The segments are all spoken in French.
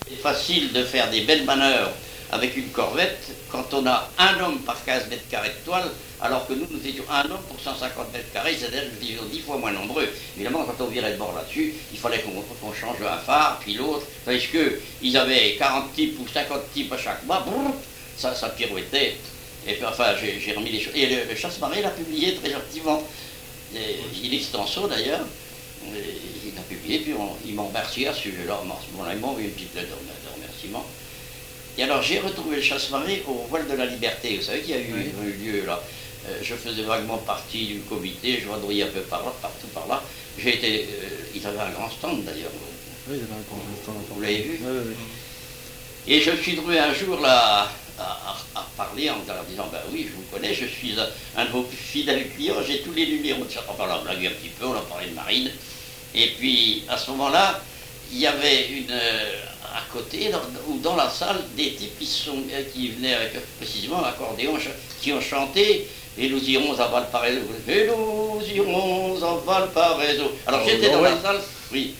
C'est facile de faire des belles manœuvres avec une corvette quand on a un homme par 15 mètres carrés de toile, alors que nous étions un homme pour 150 mètres carrés, c'est-à-dire que nous étions 10 fois moins nombreux. Évidemment, quand on virait de bord là-dessus, il fallait qu'on change un phare, puis l'autre, parce qu'ils avaient 40 types ou 50 types à chaque bas, ça pirouettait. Et puis enfin, j'ai remis les choses. Et le Chasse-Marée l'a publié très gentiment. Il est extenso d'ailleurs. Il l'a publié, puis il m'a remercié à ce sujet-là. Bon, là, il m'a envoyé une petite lettre de remerciement. Et alors j'ai retrouvé le Chasse-Marée au voile de la Liberté. Vous savez qu'il y a eu lieu là. Je faisais vaguement partie du comité, je vadrouillais un peu par là, partout par là. J'ai été. Ils avaient un grand stand d'ailleurs. Oui, il y avait un grand stand. Vous l'avez vu? Oui, oui. Et je me suis trouvé un jour là à parler en leur disant, ben oui, je vous connais, je suis un de vos plus fidèles clients, j'ai tous les numéros de chaque. Enfin, on a blagué un petit peu, on a parlé de marine. Et puis à ce moment-là, il y avait à côté, ou dans la salle, des types qui venaient avec précisément l'accordéon, qui ont chanté Et nous irons à Valparaiso. Et nous irons à Valparaiso. Alors j'étais dans la salle, oui,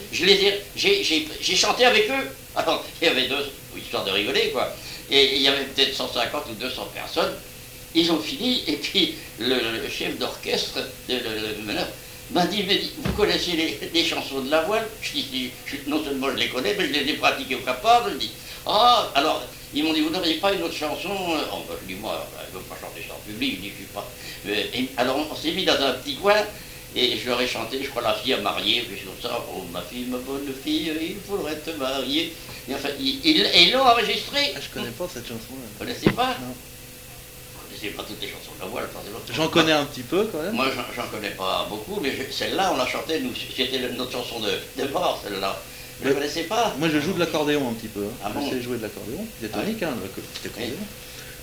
j'ai chanté avec eux. Alors, il y avait deux, histoire de rigoler, quoi. Et il y avait peut-être 150 ou 200 personnes. Ils ont fini, et puis le chef d'orchestre, le meneur, m'a dit, vous connaissez les chansons de la voile? Je dis, non seulement je les connais, mais je les ai pratiquées au capable. Je dis, ah, alors, ils m'ont dit, vous n'auriez pas une autre chanson? Oh, ben, je dis, moi, je ne veux pas chanter ça en public, je dis, je suis pas. Alors, on s'est mis dans un petit coin, et je leur ai chanté, je crois, la fille à marier, puis sur ça, oh, ma fille, ma bonne fille, il faudrait te marier. Et enfin, ils l'ont enregistré. Ah, je connais pas cette chanson-là. Vous ne connaissez pas? Non. C'est pas toutes les chansons de la voile, forcément. J'en connais un petit peu quand même. Moi, j'en connais pas beaucoup, mais celle-là, on la chantait, nous, c'était notre chanson de mort, celle-là. Vous ne la connaissez pas? Moi, je joue de l'accordéon un petit peu. Hein. Ah bon? Je sais jouer de l'accordéon, diatonique, hein, l'accordéon.